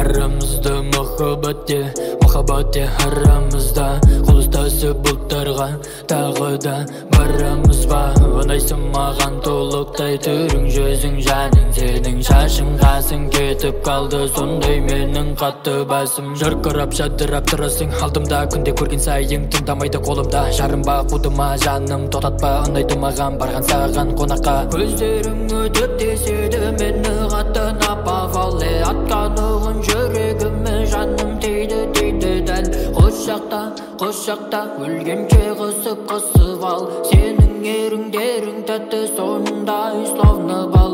арамызда махаббатте арамызда. Қол ұстасып бұлттарға тағы да барамыз ба? Ұнайсың маған толықтай түрің, жүзің, жаның, сенің шашың, қасың кетіп қалды сондай менің қатты басым. Жарқырап жадырап тұрасың алдымда, күнде көрген сайын тыңдамайды қолымда. Жарым-ба қудыма жаным, тоқтатпа, ұнайды маған барған саған қонаққа. Көздерің өтіп деседі мені қатты напавале, атқанығын жүрегіме жаным тейді дәл. Қошақта өлгенше қысып ал, сенің еріңдерің тәтті сондай словно бал.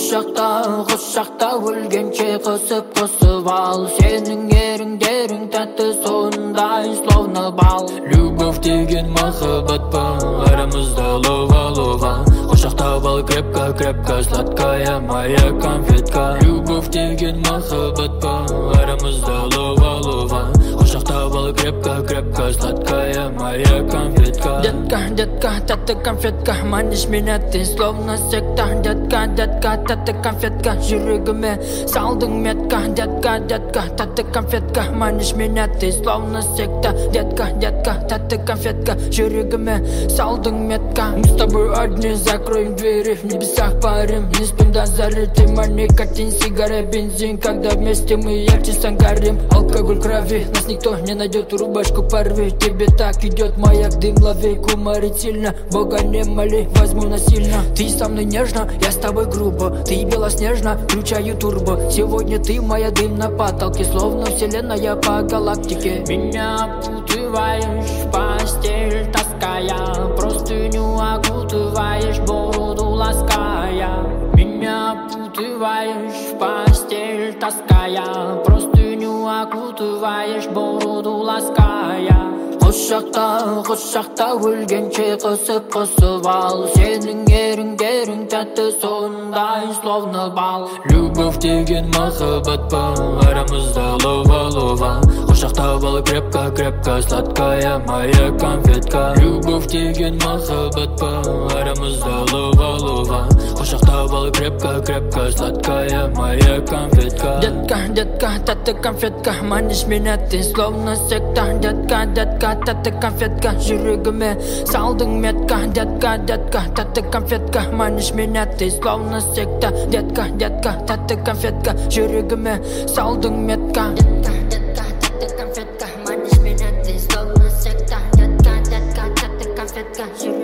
Қошақта өлгенше қысып ал, сенің еріңдерің тәтті сондай словно бал. Любовь деген махаббат па, арамызда лова. Қошақтап ал крепко, сладкая моя конфетка. Любовь деген махаббат па, арамызда лова. Қошақтап ал крепко, сладкая моя конфетка. Детка, тәтті конфетка, манишь меня ты словно секта. Детка, тәтті конфетка, жүрегіме салдың метка. Детка, тәтті конфетка, манишь меня ты словно секта. Детка, тәтті конфетка, жүрегіме салдың метка. Мы с тобой одни, закроем двери, в небесах парим, не спим до зари. Ты мой никотин, сигара, бензин, когда вместе мы ярче горим. Алкоголь крови, нас никто не найдет, рубашку порви. Тебе так идет маяк, дым лови, кумарит сильно. Бога не моли, возьму насильно. Ты со мной нежно, я с тобой грубо. Ты белоснежно, включаю турбо. Сегодня ты моя дым на потолке, словно вселенная по галактике. Меня путываешь в постель, таская, простыню окутываешь, бороду лаская. Меня путываешь в постель, таская, простыню окутываешь, бороду лаская. Қошақта өлгенше қысып ал, сенің еріңдерің тәтті сондай словно бал. Любовь деген махаббат па, арамызда лова. Қошақтап ал крепко, сладкая моя конфетка. Любовь деген махаббат па, арамызда лова. Қошақтап ал крепко, сладкая моя конфетка. Детка, тәтті конфетка, манишь меня ты словно секта. Детка, тәтті конфетка, жүрегіме салдың метка. Детка, тәтті конфетка, манишь меня ты словно секта. Детка, тәтті конфетка, жүрегіме салдың метка. Детка, тәтті конфетка, манишь меня ты словно секта. Детка, тәтті конфетка,